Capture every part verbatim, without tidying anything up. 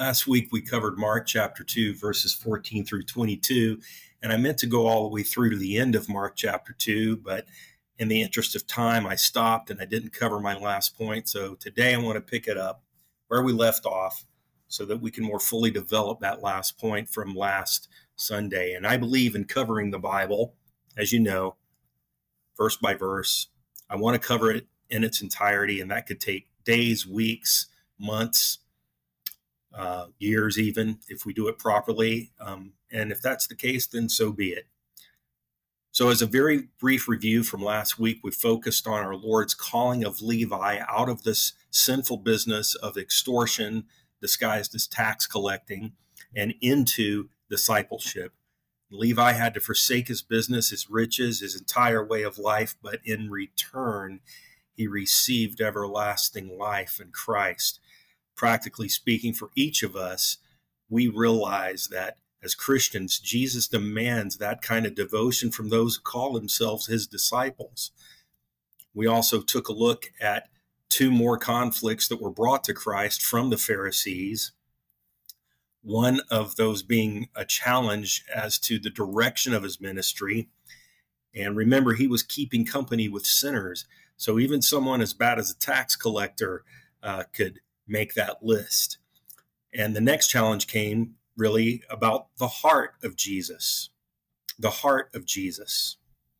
Last week we covered Mark chapter two, verses fourteen through twenty-two, and I meant to go all the way through to the end of Mark chapter two, but in the interest of time, I stopped and I didn't cover my last point. So today I want to pick it up where we left off so that we can more fully develop that last point from last Sunday. And I believe in covering the Bible, as you know, verse by verse. I want to cover it in its entirety, and that could take days, weeks, months, Uh, years even, if we do it properly. Um, and if that's the case, then so be it. So as a very brief review from last week, we focused on our Lord's calling of Levi out of this sinful business of extortion disguised as tax collecting and into discipleship. Levi had to forsake his business, his riches, his entire way of life, but in return, he received everlasting life in Christ. Practically speaking, for each of us, we realize that as Christians, Jesus demands that kind of devotion from those who call themselves his disciples. We also took a look at two more conflicts that were brought to Christ from the Pharisees, one of those being a challenge as to the direction of his ministry. And remember, he was keeping company with sinners. So even someone as bad as a tax collector uh, could make that list. And the next challenge came really about the heart of Jesus, the heart of Jesus.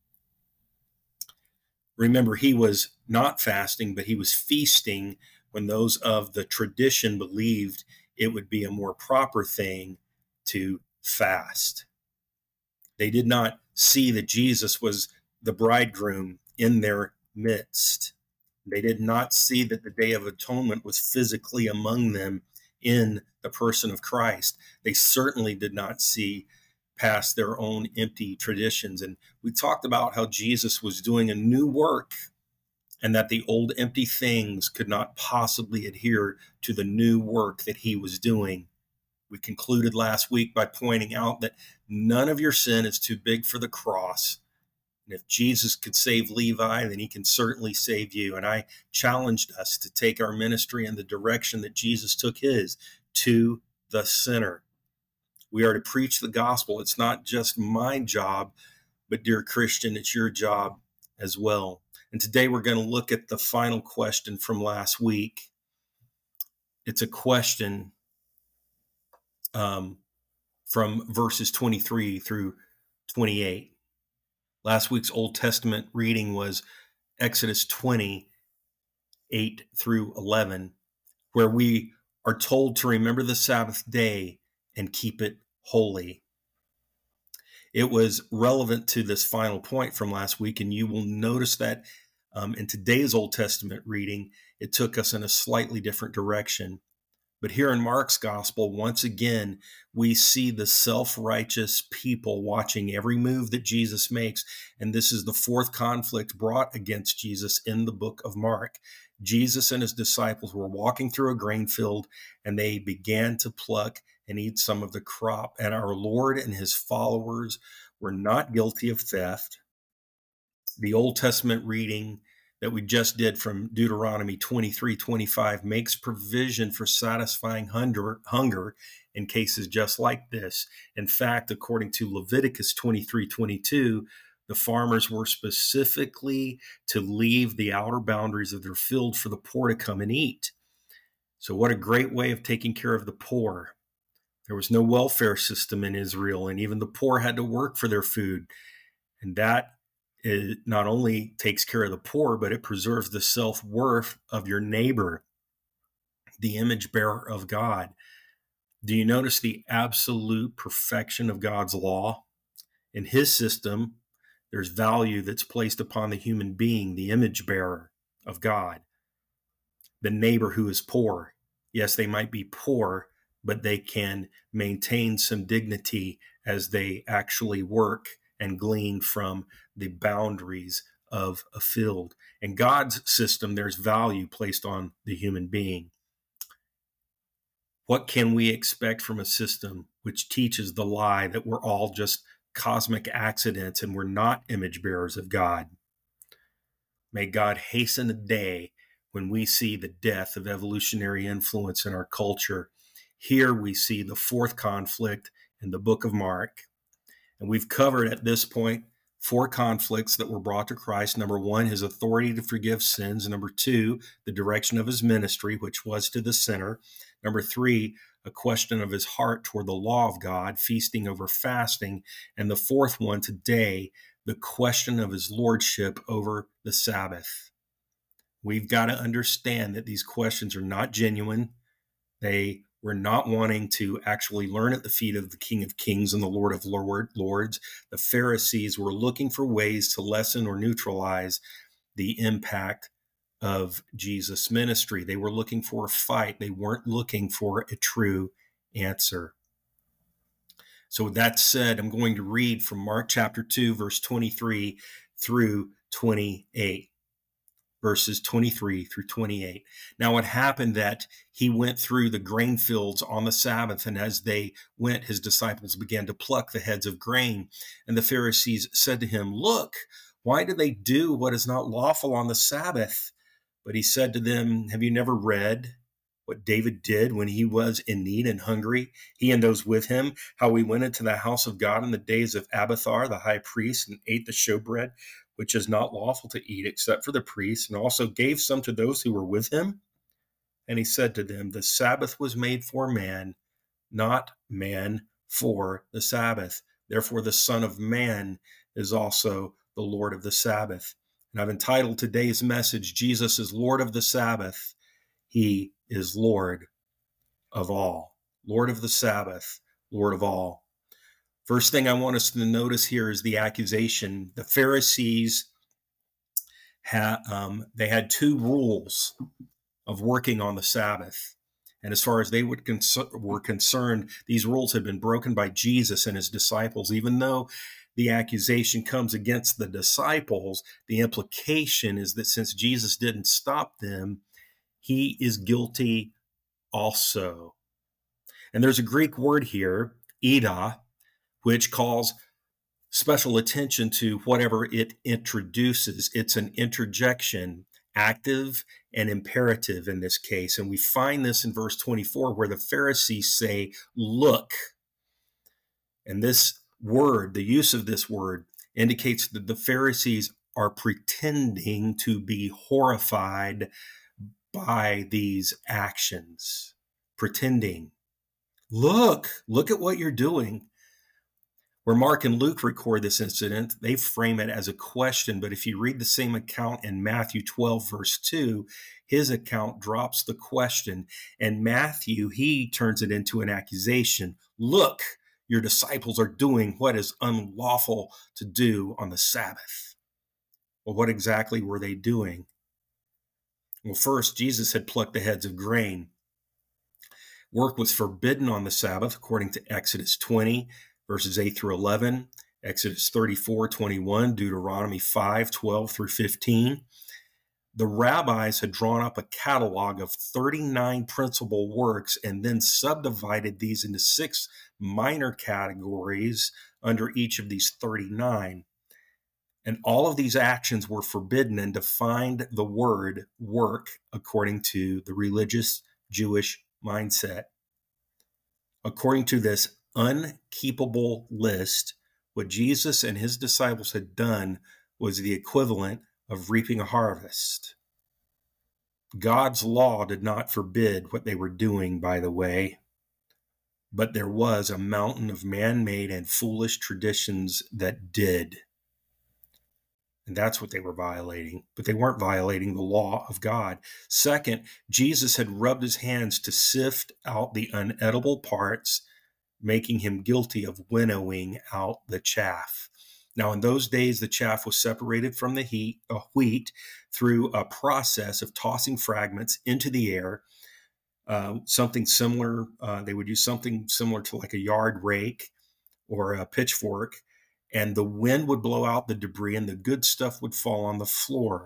Remember, he was not fasting, but he was feasting when those of the tradition believed it would be a more proper thing to fast. They did not see that Jesus was the bridegroom in their midst. They did not see that the Day of Atonement was physically among them in the person of Christ. They certainly did not see past their own empty traditions. And we talked about how Jesus was doing a new work and that the old empty things could not possibly adhere to the new work that he was doing. We concluded last week by pointing out that none of your sin is too big for the cross. And if Jesus could save Levi, then he can certainly save you. And I challenged us to take our ministry in the direction that Jesus took his, to the sinner. We are to preach the gospel. It's not just my job, but dear Christian, it's your job as well. And today we're going to look at the final question from last week. It's a question um, from verses twenty-three through twenty-eight. Last week's Old Testament reading was Exodus twenty, eight through eleven, where we are told to remember the Sabbath day and keep it holy. It was relevant to this final point from last week, and you will notice that um, in today's Old Testament reading, it took us in a slightly different direction. But here in Mark's gospel, once again, we see the self-righteous people watching every move that Jesus makes. And this is the fourth conflict brought against Jesus in the book of Mark. Jesus and his disciples were walking through a grain field, and they began to pluck and eat some of the crop. And our Lord and his followers were not guilty of theft. The Old Testament reading that we just did from Deuteronomy twenty-three twenty-five makes provision for satisfying hunger, hunger in cases just like this. In fact, according to Leviticus twenty-three twenty-two, the farmers were specifically to leave the outer boundaries of their field for the poor to come and eat. So what a great way of taking care of the poor. There was no welfare system in Israel, and even the poor had to work for their food. And that it not only takes care of the poor, but it preserves the self-worth of your neighbor, the image bearer of God. Do you notice the absolute perfection of God's law? In his system, there's value that's placed upon the human being, the image bearer of God, the neighbor who is poor. Yes, they might be poor, but they can maintain some dignity as they actually work and glean from the boundaries of a field. In God's system, there's value placed on the human being. What can we expect from a system which teaches the lie that we're all just cosmic accidents and we're not image bearers of God? May God hasten the day when we see the death of evolutionary influence in our culture. Here we see the fourth conflict in the book of Mark. And we've covered at this point four conflicts that were brought to Christ. Number one, his authority to forgive sins. Number two, the direction of his ministry, which was to the sinner. Number three, a question of his heart toward the law of God, feasting over fasting. And the fourth one today, the question of his lordship over the Sabbath. We've got to understand that these questions are not genuine. They were not wanting to actually learn at the feet of the King of Kings and the Lord of Lords. The Pharisees were looking for ways to lessen or neutralize the impact of Jesus' ministry. They were looking for a fight. They weren't looking for a true answer. So with that said, I'm going to read from Mark chapter two, verse twenty-three through twenty-eight. Verses twenty-three through twenty-eight. Now it happened that he went through the grain fields on the Sabbath, and as they went, his disciples began to pluck the heads of grain. And the Pharisees said to him, "Look, why do they do what is not lawful on the Sabbath?" But he said to them, "Have you never read what David did when he was in need and hungry, he and those with him, how he went into the house of God in the days of Abiathar the high priest and ate the showbread, which is not lawful to eat except for the priests, and also gave some to those who were with him?" And he said to them, "The Sabbath was made for man, not man for the Sabbath. Therefore the Son of Man is also the Lord of the Sabbath." And I've entitled today's message, "Jesus is Lord of the Sabbath. He is Lord of all." Lord of the Sabbath, Lord of all. First thing I want us to notice here is the accusation. The Pharisees had, um, they had two rules of working on the Sabbath. And as far as they would cons- were concerned, these rules had been broken by Jesus and his disciples. Even though the accusation comes against the disciples, the implication is that since Jesus didn't stop them, he is guilty also. And there's a Greek word here, eidos, which calls special attention to whatever it introduces. It's an interjection, active and imperative in this case. And we find this in verse twenty-four, where the Pharisees say, "Look." And this word, the use of this word, indicates that the Pharisees are pretending to be horrified by these actions. Pretending. Look, look at what you're doing. Where Mark and Luke record this incident, they frame it as a question, but if you read the same account in Matthew twelve, verse two, his account drops the question, and Matthew, he turns it into an accusation. "Look, your disciples are doing what is unlawful to do on the Sabbath." Well, what exactly were they doing? Well, first, Jesus had plucked the heads of grain. Work was forbidden on the Sabbath, according to Exodus twenty, verses eight through eleven, Exodus thirty-four, twenty-one, Deuteronomy five, twelve through fifteen. The rabbis had drawn up a catalog of thirty-nine principal works and then subdivided these into six minor categories under each of these thirty-nine. And all of these actions were forbidden and defined the word work according to the religious Jewish mindset. According to this unkeepable list, what Jesus and his disciples had done was the equivalent of reaping a harvest. God's law did not forbid what they were doing, by the way, but there was a mountain of man-made and foolish traditions that did. And that's what they were violating, but they weren't violating the law of God. Second, Jesus had rubbed his hands to sift out the unedible parts, making him guilty of winnowing out the chaff. Now, in those days, the chaff was separated from the heat, uh, wheat through a process of tossing fragments into the air. Uh, something similar, uh, they would use something similar to like a yard rake or a pitchfork, and the wind would blow out the debris and the good stuff would fall on the floor.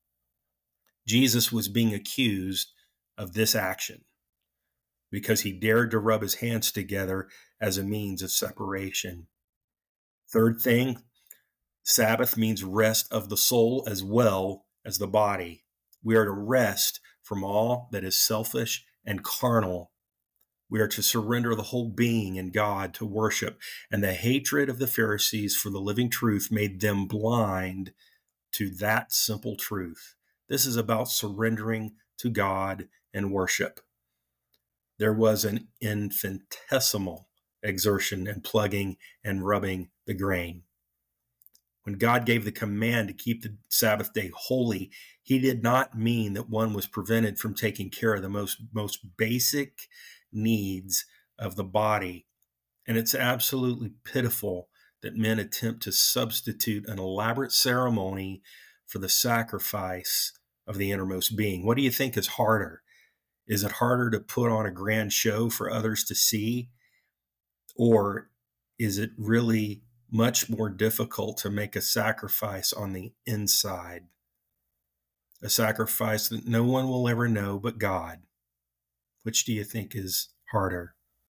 Jesus was being accused of this action because he dared to rub his hands together as a means of separation. Third thing, Sabbath means rest of the soul as well as the body. We are to rest from all that is selfish and carnal. We are to surrender the whole being in God to worship. And the hatred of the Pharisees for the living truth made them blind to that simple truth. This is about surrendering to God and worship. There was an infinitesimal exertion in plugging and rubbing the grain. When God gave the command to keep the Sabbath day holy, he did not mean that one was prevented from taking care of the most, most basic needs of the body. And it's absolutely pitiful that men attempt to substitute an elaborate ceremony for the sacrifice of the innermost being. What do you think is harder? Is it harder to put on a grand show for others to see? Or is it really much more difficult to make a sacrifice on the inside? A sacrifice that no one will ever know but God. Which do you think is harder?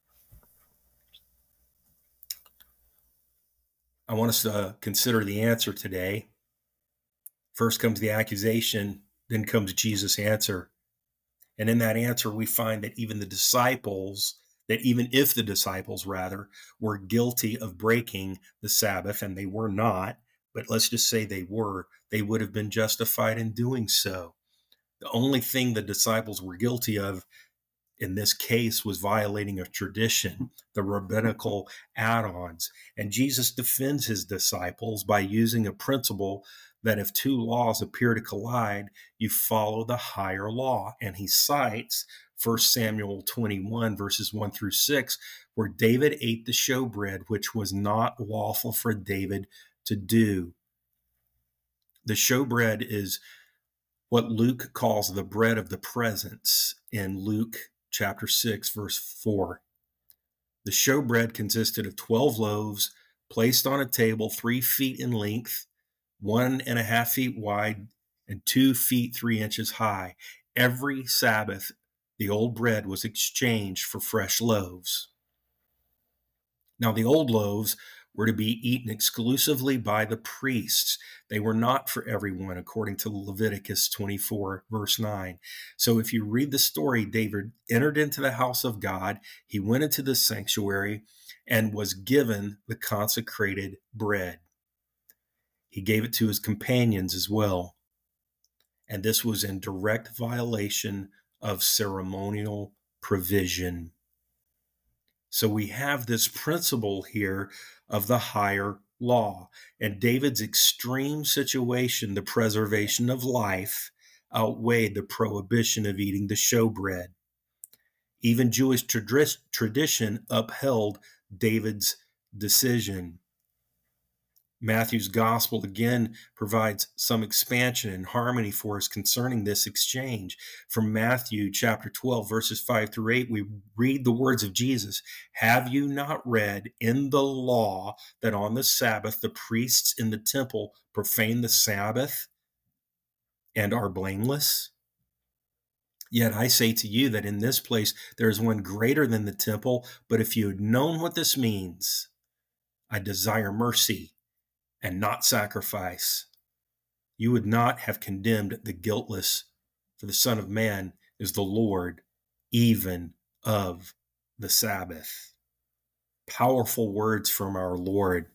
I want us to consider the answer today. First comes the accusation, then comes Jesus' answer. And in that answer, we find that even the disciples, that even if the disciples, rather, were guilty of breaking the Sabbath, and they were not, but let's just say they were, they would have been justified in doing so. The only thing the disciples were guilty of in this case was violating a tradition, the rabbinical add-ons. And Jesus defends his disciples by using a principle that if two laws appear to collide, you follow the higher law. And he cites First Samuel twenty-one, verses one through six, where David ate the showbread, which was not lawful for David to do. The showbread is what Luke calls the bread of the presence in Luke chapter six, verse four. The showbread consisted of twelve loaves placed on a table three feet in length, one and a half feet wide, and two feet three inches high. Every Sabbath, the old bread was exchanged for fresh loaves. Now, the old loaves were to be eaten exclusively by the priests. They were not for everyone, according to Leviticus twenty-four, verse nine. So if you read the story, David entered into the house of God, he went into the sanctuary, and was given the consecrated bread. He gave it to his companions as well. And this was in direct violation of ceremonial provision. So we have this principle here of the higher law. And David's extreme situation, the preservation of life, outweighed the prohibition of eating the showbread. Even Jewish trad- tradition upheld David's decision. Matthew's gospel again provides some expansion and harmony for us concerning this exchange. From Matthew chapter twelve, verses five through eight, we read the words of Jesus. Have you not read in the law that on the Sabbath the priests in the temple profane the Sabbath and are blameless? Yet I say to you that in this place there is one greater than the temple, but if you had known what this means, I desire mercy and not sacrifice, you would not have condemned the guiltless, for the Son of Man is the Lord even of the Sabbath. Powerful words from our Lord.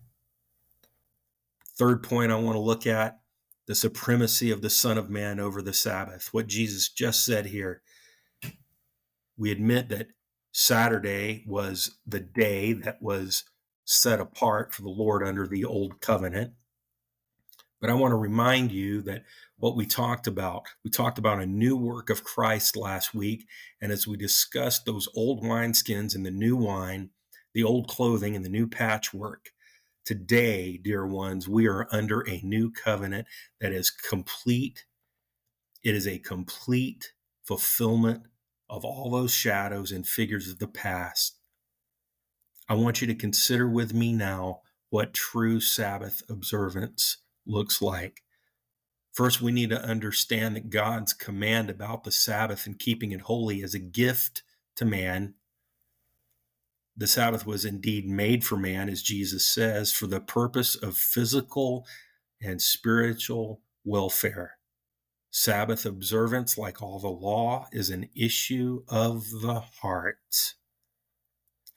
Third point I want to look at, the supremacy of the Son of Man over the Sabbath. What Jesus just said here. We admit that Saturday was the day that was set apart for the Lord under the old covenant. But I want to remind you that what we talked about, we talked about a new work of Christ last week. And as we discussed those old wineskins and the new wine, the old clothing and the new patchwork, today, dear ones, we are under a new covenant that is complete. It is a complete fulfillment of all those shadows and figures of the past. I want you to consider with me now what true Sabbath observance looks like. First, we need to understand that God's command about the Sabbath and keeping it holy is a gift to man. The Sabbath was indeed made for man, as Jesus says, for the purpose of physical and spiritual welfare. Sabbath observance, like all the law, is an issue of the heart.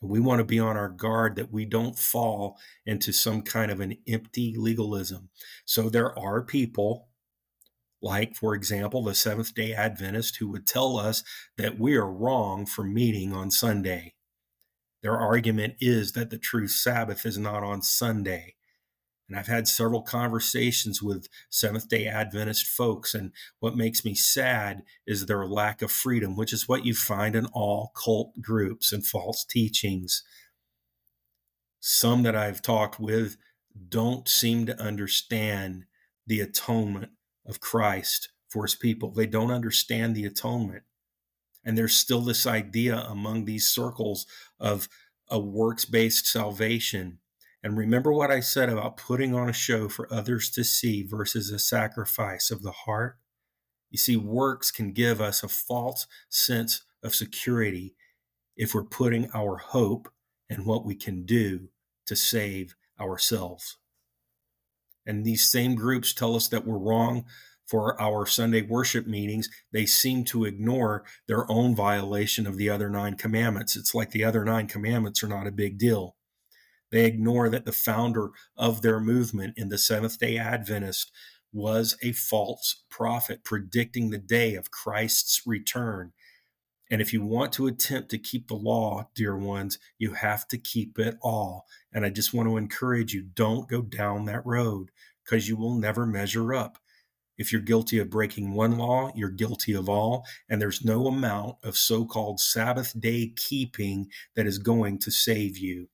We want to be on our guard that we don't fall into some kind of an empty legalism. So there are people like, for example, the Seventh-day Adventist who would tell us that we are wrong for meeting on Sunday. Their argument is that the true Sabbath is not on Sunday. And I've had several conversations with Seventh-day Adventist folks, and what makes me sad is their lack of freedom, which is what you find in all cult groups and false teachings. Some that I've talked with don't seem to understand the atonement of Christ for his people. They don't understand the atonement. And there's still this idea among these circles of a works-based salvation. And remember what I said about putting on a show for others to see versus a sacrifice of the heart? You see, works can give us a false sense of security if we're putting our hope in what we can do to save ourselves. And these same groups tell us that we're wrong for our Sunday worship meetings. They seem to ignore their own violation of the other nine commandments. It's like the other nine commandments are not a big deal. They ignore that the founder of their movement in the Seventh-day Adventist was a false prophet predicting the day of Christ's return. And if you want to attempt to keep the law, dear ones, you have to keep it all. And I just want to encourage you, don't go down that road because you will never measure up. If you're guilty of breaking one law, you're guilty of all. And there's no amount of so-called Sabbath day keeping that is going to save you.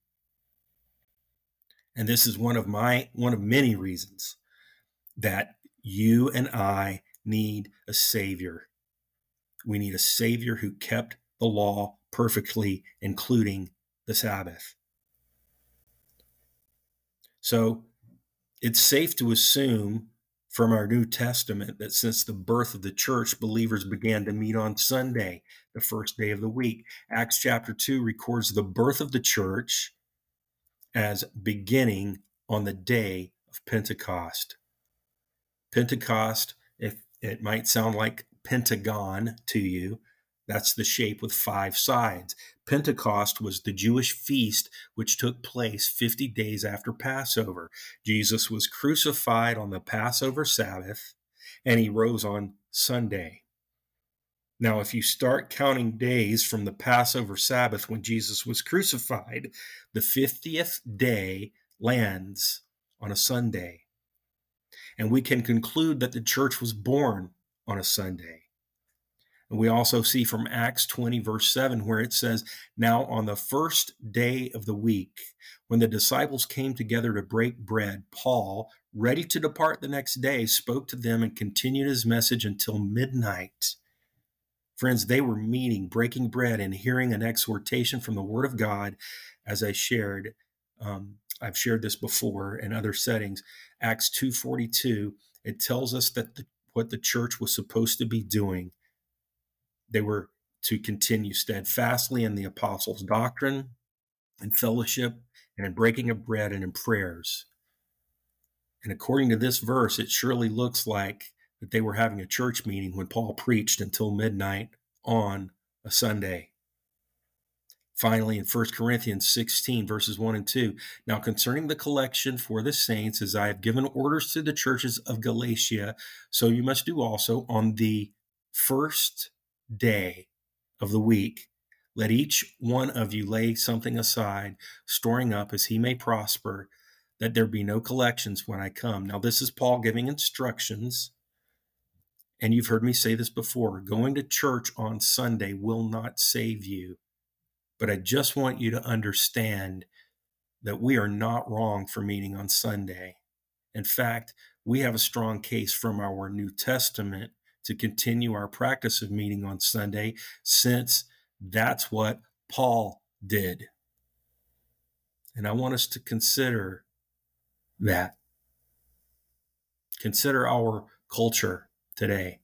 And this is one of my, one of many reasons that you and I need a Savior. We need a Savior who kept the law perfectly, including the Sabbath. So it's safe to assume from our New Testament that since the birth of the church, believers began to meet on Sunday, the first day of the week. Acts chapter two records the birth of the church as beginning on the day of Pentecost. Pentecost, if it might sound like Pentagon to you, that's the shape with five sides. Pentecost was the Jewish feast which took place fifty days after Passover. Jesus was crucified on the Passover Sabbath, and he rose on Sunday. Now, if you start counting days from the Passover Sabbath when Jesus was crucified, the fiftieth day lands on a Sunday. And we can conclude that the church was born on a Sunday. And we also see from Acts twenty, verse seven, where it says, "Now on the first day of the week, when the disciples came together to break bread, Paul, ready to depart the next day, spoke to them and continued his message until midnight." Friends, they were meeting, breaking bread, and hearing an exhortation from the Word of God, as I shared. Um, I've shared this before in other settings. Acts two forty-two, it tells us that the, what the church was supposed to be doing. They were to continue steadfastly in the apostles' doctrine, in fellowship, and in breaking of bread and in prayers. And according to this verse, it surely looks like that they were having a church meeting when Paul preached until midnight on a Sunday. Finally, in First Corinthians sixteen, verses one and two, "Now concerning the collection for the saints, as I have given orders to the churches of Galatia, so you must do also on the first day of the week. Let each one of you lay something aside, storing up as he may prosper, that there be no collections when I come." Now, this is Paul giving instructions. And you've heard me say this before. Going to church on Sunday will not save you. But I just want you to understand that we are not wrong for meeting on Sunday. In fact, we have a strong case from our New Testament to continue our practice of meeting on Sunday, since that's what Paul did. And I want us to consider that. Consider our culture today.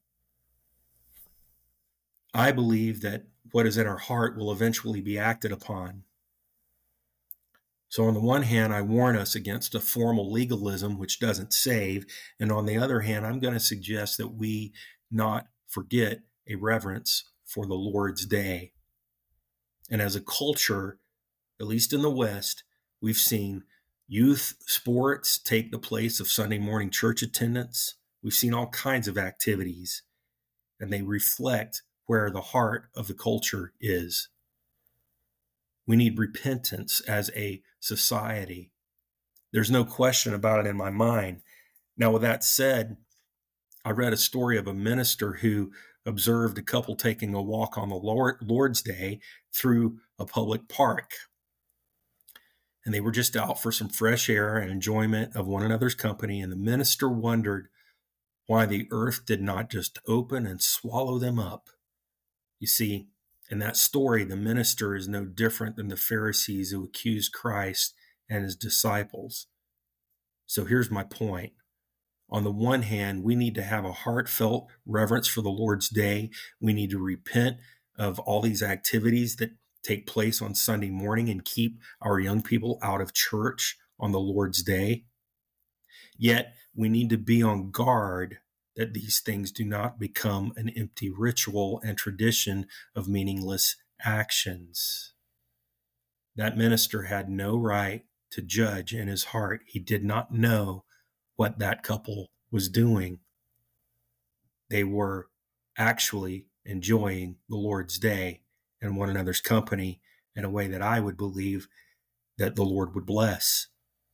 I believe that what is in our heart will eventually be acted upon. So on the one hand, I warn us against a formal legalism which doesn't save. And on the other hand, I'm going to suggest that we not forget a reverence for the Lord's day. And as a culture, at least in the West, we've seen youth sports take the place of Sunday morning church attendance. We've seen all kinds of activities, and they reflect where the heart of the culture is. We need repentance as a society. There's no question about it in my mind. Now, with that said, I read a story of a minister who observed a couple taking a walk on the Lord, Lord's Day through a public park. And they were just out for some fresh air and enjoyment of one another's company. And the minister wondered why the earth did not just open and swallow them up. You see, in that story, the minister is no different than the Pharisees who accused Christ and his disciples. So here's my point. On the one hand, we need to have a heartfelt reverence for the Lord's Day. We need to repent of all these activities that take place on Sunday morning and keep our young people out of church on the Lord's Day. Yet, we need to be on guard that these things do not become an empty ritual and tradition of meaningless actions. That minister had no right to judge in his heart. He did not know what that couple was doing. They were actually enjoying the Lord's Day and one another's company in a way that I would believe that the Lord would bless.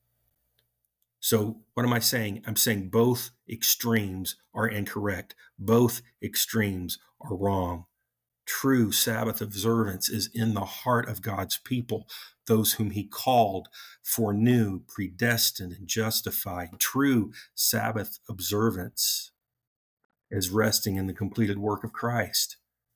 So what am I saying? I'm saying both extremes are incorrect. Both extremes are wrong. True Sabbath observance is in the heart of God's people, those whom he called, foreknew, predestined, and justified. True Sabbath observance is resting in the completed work of Christ.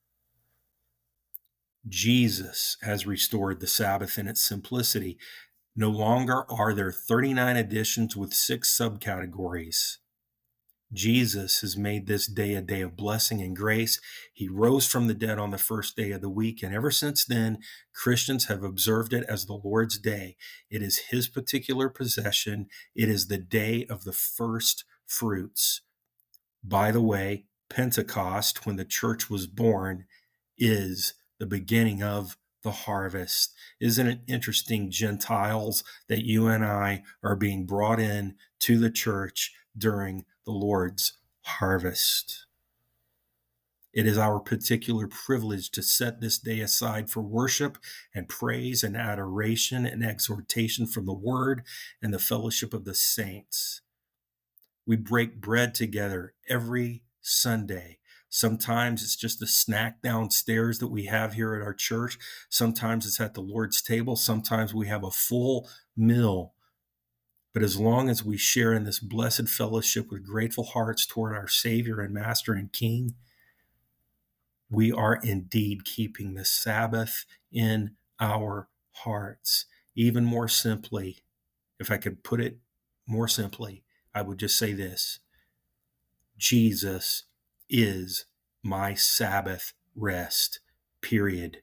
Jesus has restored the Sabbath in its simplicity. No longer are there thirty-nine editions with six subcategories. Jesus has made this day a day of blessing and grace. He rose from the dead on the first day of the week, and ever since then, Christians have observed it as the Lord's Day. It is his particular possession. It is the day of the first fruits. By the way, Pentecost, when the church was born, is the beginning of the harvest. Isn't it interesting, Gentiles, that you and I are being brought in to the church during the Lord's harvest? It is our particular privilege to set this day aside for worship and praise and adoration and exhortation from the word and the fellowship of the saints. We break bread together every Sunday. Sometimes it's just a snack downstairs that we have here at our church. Sometimes it's at the Lord's table. Sometimes we have a full meal. But as long as we share in this blessed fellowship with grateful hearts toward our Savior and Master and King, we are indeed keeping the Sabbath in our hearts. Even more simply, if I could put it more simply, I would just say this: Jesus is my Sabbath rest, period.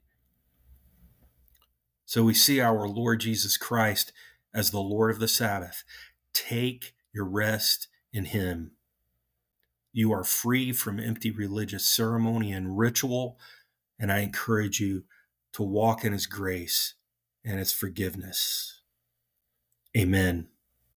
So we see our Lord Jesus Christ as the Lord of the Sabbath. Take your rest in him. You are free from empty religious ceremony and ritual, and I encourage you to walk in his grace and his forgiveness. Amen.